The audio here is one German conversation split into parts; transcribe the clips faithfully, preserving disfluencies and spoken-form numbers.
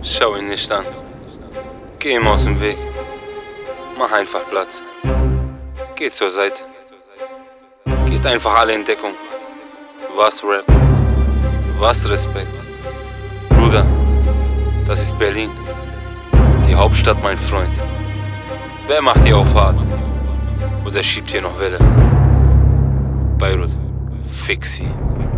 Schau ihn nicht an. Geh ihm aus dem Weg. Mach einfach Platz. Geh zur Seite. Geht einfach alle in Deckung. Was Rap? Was Respekt? Bruder, das ist Berlin. Die Hauptstadt, mein Freund. Wer macht hier auf hart? Oder schiebt hier noch Welle? Beirut, Fixi.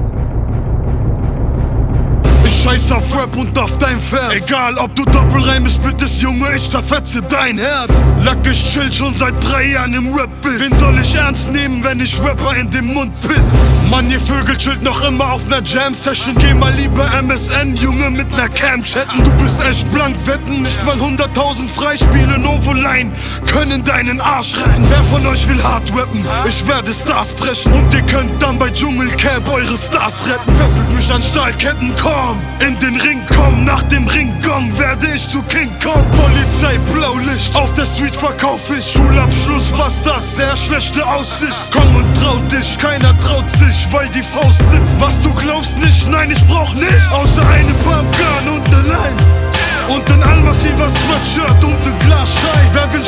Ich scheiß auf Rap und auf dein Vers. Egal ob du Doppelreimest, bitte Junge, ich zerfetze dein Herz. Lack, ich chill schon seit drei Jahren im Rap-Biss. Wen soll ich ernst nehmen, wenn ich Rapper in den Mund piss? Mann, ihr Vögel chillt noch immer auf ner Jam-Session. Geh mal lieber M S N, Junge, mit ner Cam chatten. Du bist echt blank, wetten, nicht mal hunderttausend Freispiele Novoline können deinen Arsch retten. Wer von euch will hart rappen? Ich werde Stars brechen und ihr könnt dann bei Dschungelcamp eure Stars retten. Fesselt mich an Stahlketten, komm, in den Ring komm, nach dem Ringgong werde ich zu King Kong. Polizei, Blaulicht, auf der Street verkauf ich. Schulabschluss, fast das, sehr schlechte Aussicht. Komm und trau dich, keiner traut sich, weil die Faust sitzt. Was du glaubst nicht, nein, ich brauch nicht, außer eine Pumpgun und ne Line. Und ein Almassiver Sweatshirt und ein Glas Schein. Wer will